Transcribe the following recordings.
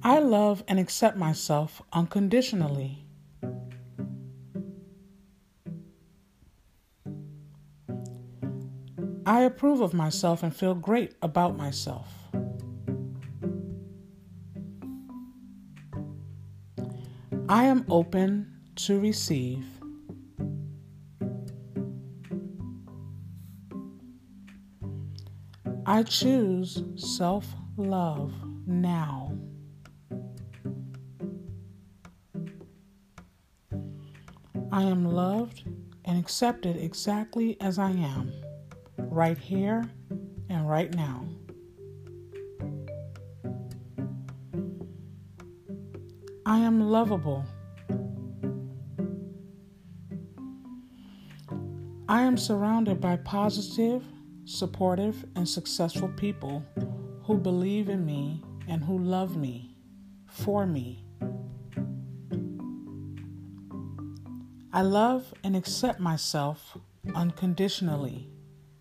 I love and accept myself unconditionally. I approve of myself and feel great about myself. I am open to receive. I choose self-love now. I am loved and accepted exactly as I am, right here and right now. I am lovable. I am surrounded by positive, supportive, and successful people who believe in me and who love me, for me. I love and accept myself unconditionally.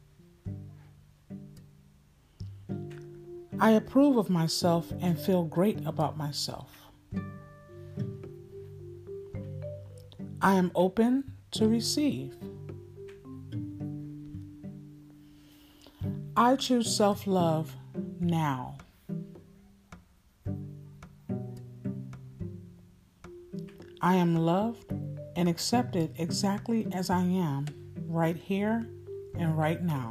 I approve of myself and feel great about myself. I am open to receive. I choose self-love now. I am loved and accepted exactly as I am, right here and right now.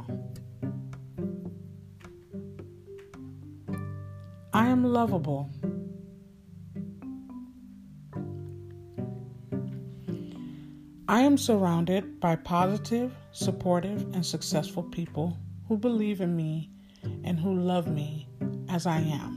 I am lovable. I am surrounded by positive, supportive, and successful people who believe in me and who love me as I am.